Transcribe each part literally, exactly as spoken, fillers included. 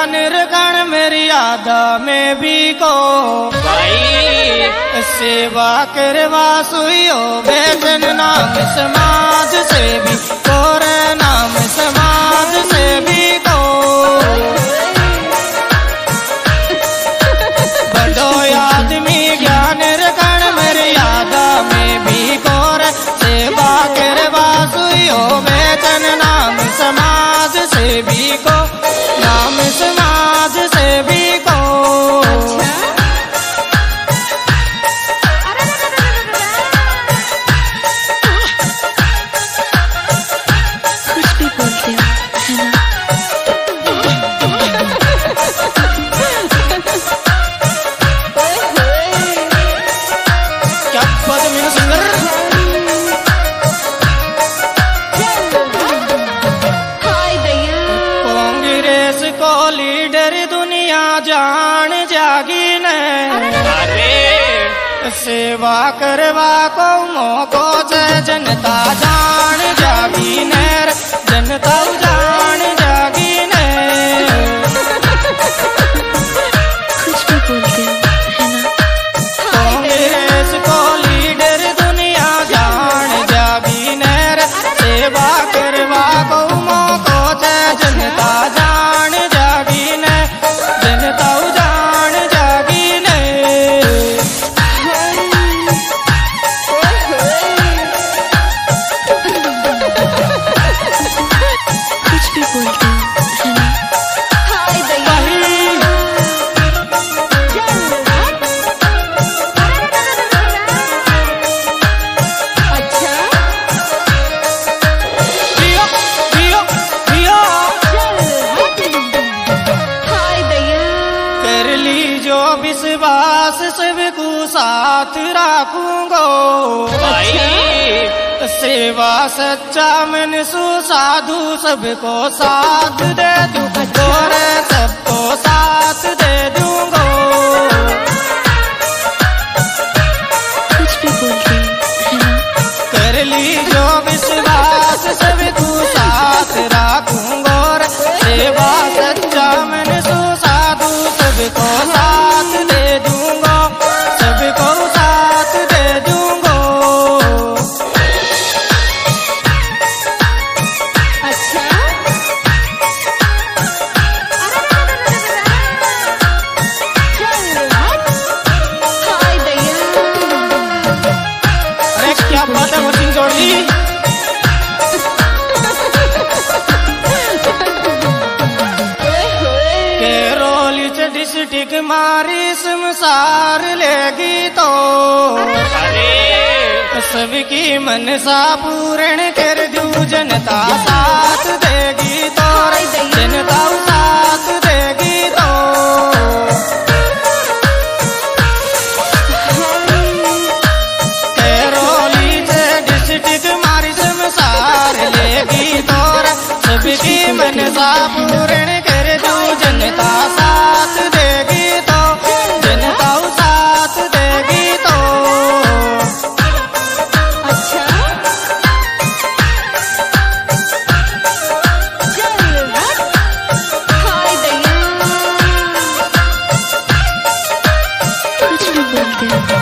ज्ञान रगण मेरी यादा में भी को भाई सेवा करवा सुइयो बेचन नाम समाज से भी और नाम समाज से भी को बड़ो आदमी ज्ञान रगण मेरी यादा में भी कोर सेवा करवा सुइयो बेचन नाम समाज से भी को नाम समाज से भी को लीडर दुनिया जान जागी ने अरे सेवा करवा को मौको से जनता जान जागी ने जनता जान जागी ने कुछ भी बोलते है ना कांग्रेस को लीडर दुनिया जान जागी ने सेवा करवा को मौको से जनता जान जागी ने जनता जान जागी ने कुछ भी बोलते है ना विश्वास सबको साथ राखूंगो भाई सेवा सच्चा मन सुसाधु सबको साथ दे दूंगो रे सबको साथ दे दूंगो कुछ भी बोलते है ना कर ली जो विश्वास सबको साथ राखूंगो रे सेवा सच्चा मन सुसाधु सबको साथ दे दूंगा सबको साथ दे दूंगा अच्छा हाय दया अरे क्या बात है मुझे जोड़ी डिस्ट्रिक्ट मारी संसार लेगी तो अरे सबकी मनसा पूर्ण कर दूं जनता साथ देगी तो जनता साथ देगी तो कैरोली से डिस्ट्रिक्ट मारी संसार लेगी तो सबकी मनसा पूर्ण कर दूं जनता साथ देगी तो जनता साथ देगी तो अच्छा हाय दया कुछ भी बोलते है ना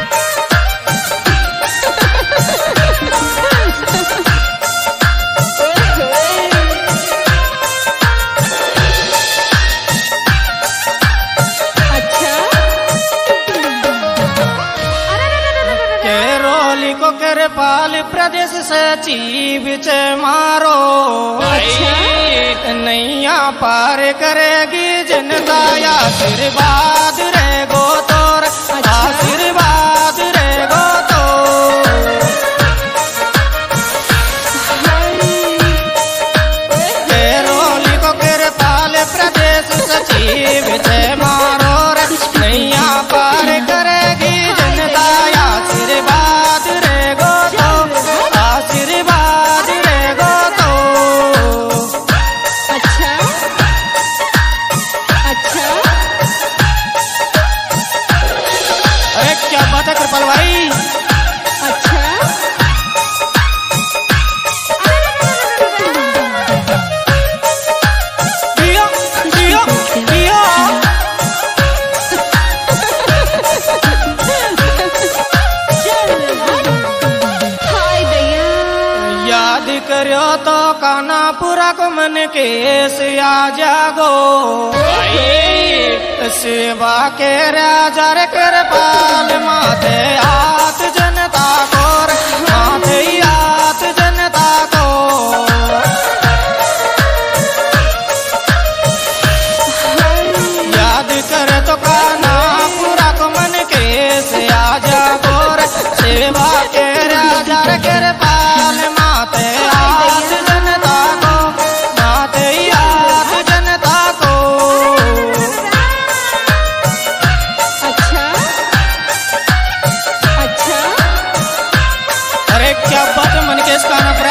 पाल प्रदेश सचिव चे मारो नैया पार करेगी जनता आशीर्वाद रे गो तोर आशीर्वाद रे गो तो कैरोली को कर पाल प्रदेश सचिव चे मारो नैया पार करेगी जनता आशीर्वाद रे गो आशीर्वाद रे गो तो अच्छा अच्छा अरे क्या बात है कृपाल भाई अच्छा दियो दियो पूरा को मन केस आ जागो सेवा के राजा रे कृपाल माथे हाथ जनता को माथे हाथ जनता को याद कर तो काना पूरा को मन केस आ जागो सेवा के राजा रे कृपाल माथे हाथ जनता को माथे हाथ जनता को। अच्छा अच्छा अरे क्या बात है मन केस का नफरा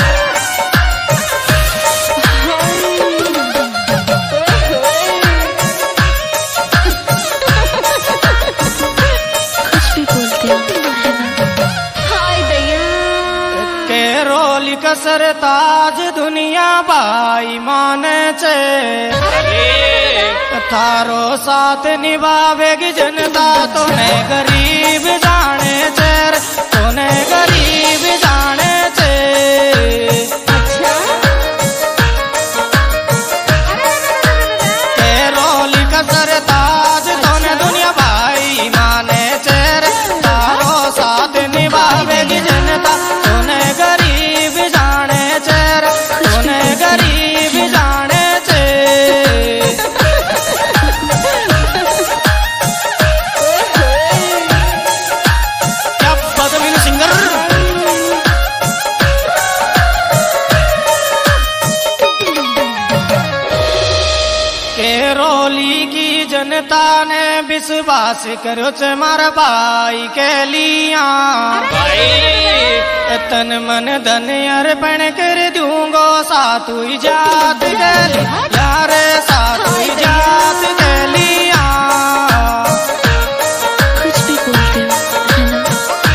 कुछ भी बोलते हो है ना। हाय दैया के रोली कसर ताज दुनिया बाई माने चे थारो साथ निभावेगी जनता तोने गरीब जाने चेर तोने गरीब जाने चे। अच्छा के रोली कसर ताज तोने दुनिया बाई माने चेर थारो साथ निभावेगी जनता तोने गरीब जाने चेर तोने गरीब जाने चे। क्या बात है मीनू सिंगर केरोली की जनता ने विश्वास करो चे मार भाई के लिया तन मन धन अर्पण कर दूंगो सातु जात के यार सातु जात के लिया। कुछ भी बोलते हो है ना।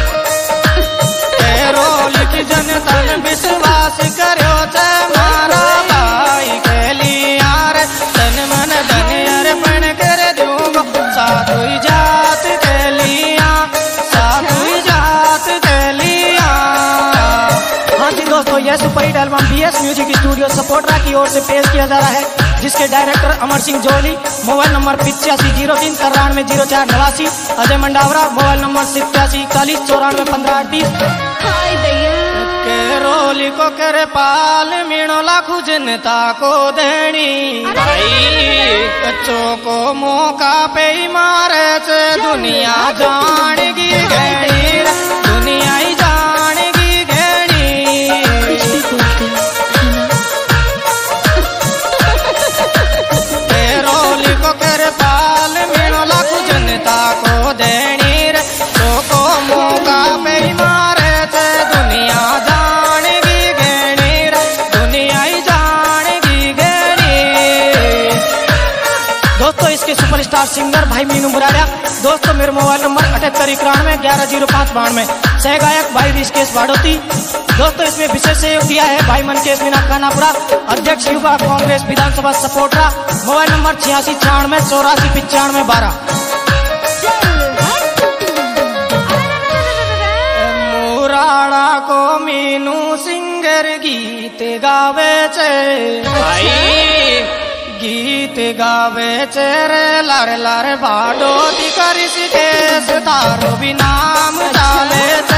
केरोली की जनता ने विश्वास करो चे मारा भाई के लिया तन मन धन अर्पण कर दूंगो साधु जात के लिया साधु जात के लिया। हाँ जी दोस्तों यह super hit album B S music studio Saportra की ओर से पेश किया जा रहा है जिसके director Amar Singh Jolly. Mobile number पिचासी जीरो तीन तिरानवे जीरो चार नवासी। अजय मंडावरा मोबाइल नंबर सिक्यासी इकतालीस चौरानवे पंद्रह अड़तीस। हाय दैया केरोली को कर पाल मीणो लाखू जनता को देनी बच्चों को मौका पे ही मारे से दुनिया जानेगी घेनी दुनिया ही जानेगी घेनी। कुछ भी बोलते हो है ना। केरोली को कर पाल मीणो लाखू जनता को देनी बच्चों को मौका पे ही मारे से दुनिया जानेगी घेनी दुनिया ही जानेगी घेनी। दोस्तों इसके सुपरस्टार सिंगर भाई मीनू मुरारिया। दोस्तों मेरे मोबाइल नंबर अठहत्तर इक्यानवे ग्यारह जीरो पाँच बानवे। सह गायक भाई ऋषिकेश भाड़ोती। दोस्तों इसमें विशेष सहयोग दिया है भाई मनकेश मीना खानापुरा अध्यक्ष युवा कांग्रेस विधानसभा सपोर्टरा। मोबाइल नंबर छियासी छियानवे चौरासी पिचानवे बारह। मुराड़ा को मीनू सिंगर गीत गावे चे गीत गावे चे रे लार लार भाडो ती करिस केस तारो भी नाम डाले चे